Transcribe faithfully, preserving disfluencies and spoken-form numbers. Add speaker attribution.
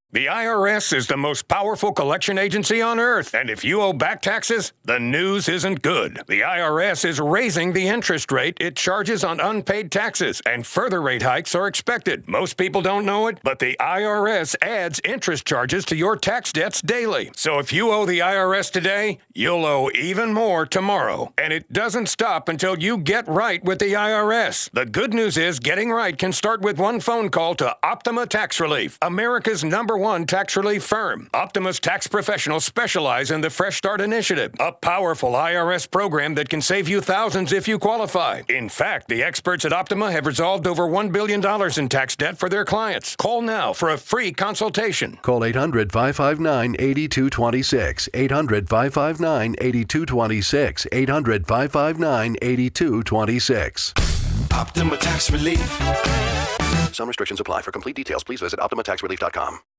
Speaker 1: The I R S is the most powerful collection agency on earth, and if you owe back taxes, the news isn't good. The I R S is raising the interest rate it charges on unpaid taxes, and further rate hikes are expected. Most people don't know it, but the I R S adds interest charges to your tax debts daily. So if you owe the I R S today, you'll owe even more tomorrow. And it doesn't stop until you get right with the I R S. The good news is getting right can start with one phone call to Optima Tax Relief, America's number one tax relief firm. Optima's tax professionals specialize in the Fresh Start Initiative, a powerful I R S program that can save you thousands if you qualify. In fact, the experts at Optima have resolved over one billion dollars in tax debt for their clients. Call now for a free consultation.
Speaker 2: Call eight hundred, five five nine, eight two two six. eight hundred, five five nine, eight two two six. eight hundred, five five nine, eight two two six.
Speaker 3: Optima Tax Relief.
Speaker 2: Some restrictions apply. For complete details, please visit optima tax relief dot com.